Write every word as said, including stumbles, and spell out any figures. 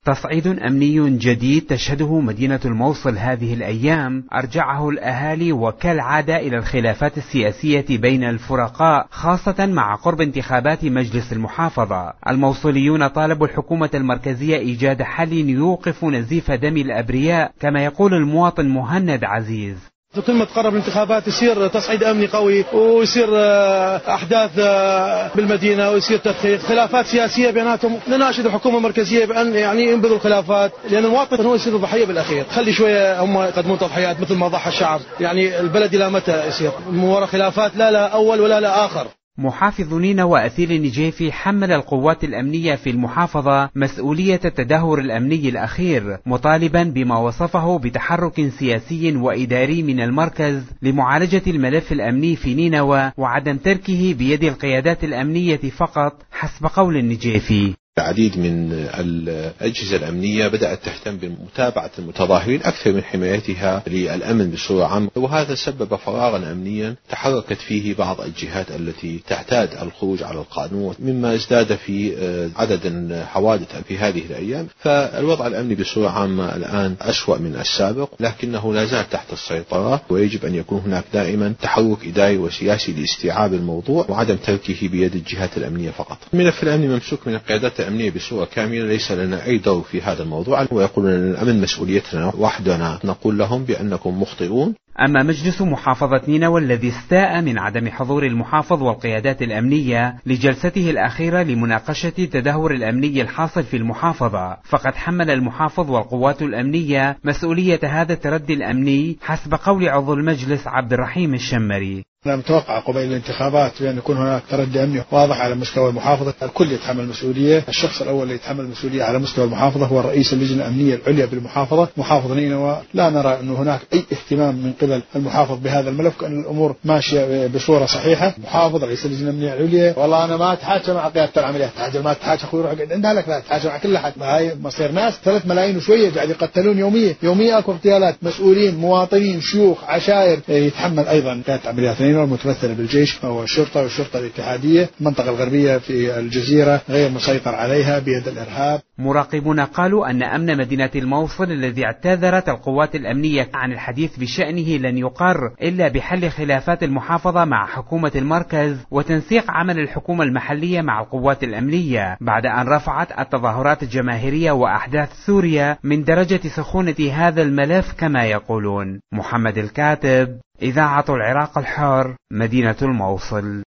تصعيد أمني جديد تشهده مدينة الموصل هذه الأيام أرجعه الأهالي وكالعادة إلى الخلافات السياسية بين الفرقاء، خاصة مع قرب انتخابات مجلس المحافظة. الموصليون طالبوا الحكومة المركزية إيجاد حل يوقف نزيف دم الأبرياء، كما يقول المواطن مهند عزيز. كل ما تقرب الانتخابات يصير تصعيد أمني قوي ويصير أحداث بالمدينة ويصير تدخيخ خلافات سياسية بيناتهم. نناشد الحكومة المركزية بأن يعني ينبذوا الخلافات، لأن المواطن هو يصير ضحية بالأخير. خلي شوية هم يقدمون تضحيات مثل ما ضحى الشعب. يعني البلد إلى متى يصير ورا خلافات؟ لا لا أول ولا لا آخر. محافظ نينوى وأثير النجيفي حمل القوات الأمنية في المحافظة مسؤولية التدهور الأمني الأخير، مطالبا بما وصفه بتحرك سياسي وإداري من المركز لمعالجة الملف الأمني في نينوى وعدم تركه بيد القيادات الأمنية فقط حسب قول النجيفي. العديد من الأجهزة الأمنية بدأت تهتم بمتابعة المتظاهرين أكثر من حمايتها للأمن بصورة عامة، وهذا سبب فراغا أمنيا تحركت فيه بعض الجهات التي تعتاد الخروج على القانون، مما ازداد في عدد حوادث في هذه الأيام. فالوضع الأمني بصورة عامة الآن أسوأ من السابق، لكنه لا زال تحت السيطرة، ويجب أن يكون هناك دائما تحرك إداري وسياسي لاستيعاب الموضوع وعدم تركه بيد الجهات الأمنية فقط. الملف الأمني ممسوك من القيادات الأمنية بصورة كاملة، ليس لنا أي دور في هذا الموضوع، ويقولون أن الأمن مسؤوليتنا وحدنا. نقول لهم بأنكم مخطئون. أما مجلس محافظة نينوى الذي استاء من عدم حضور المحافظ والقيادات الأمنية لجلسته الأخيرة لمناقشة تدهور الأمني الحاصل في المحافظة، فقد حمل المحافظ والقوات الأمنية مسؤولية هذا التردي الأمني حسب قول عضو المجلس عبد الرحيم الشمري. أنا متوقع قبيل الانتخابات بأن يكون هناك تردي أمني واضح على مستوى المحافظة، الكل يتحمل مسؤولية. الشخص الأول اللي يتحمل مسؤولية على مستوى المحافظة هو رئيس اللجنة الأمنية العليا بالمحافظة محافظة نينوى. لا نرى أنه هناك أي اهتمام من قبل المحافظ بهذا الملف، كأن الأمور ماشية بصورة صحيحة. محافظ رئيس اللجنة الأمنية العليا، والله أنا ما أتحاكى مع قيادة العمليات، أتحاكى ما أتحاكى أخوي روح عندها لك، لا أتحاكى مع كل أحد. هاي مصير ناس ثلاث ملايين وشوية قاعد يقتلون يوميا يوميا أكو اغتيالات، مسؤولين مواطنين شيوخ عشائر. يتحمل أيضا قيادة عمليات نينوى المتمثلة الجيش والشرطة والشرطة الاتحادية. المنطقة الغربية في الجزيرة غير مسيطر عليها بيد الإرهاب. مراقبون قالوا أن أمن مدينة الموصل الذي اعتذرت القوات الأمنية عن الحديث بشأنه لن يقر إلا بحل خلافات المحافظة مع حكومة المركز وتنسيق عمل الحكومة المحلية مع القوات الأمنية، بعد أن رفعت التظاهرات الجماهيرية وأحداث سوريا من درجة سخونة هذا الملف كما يقولون. محمد الكاتب، إذاعة العراق الحر، مدينة الموصل.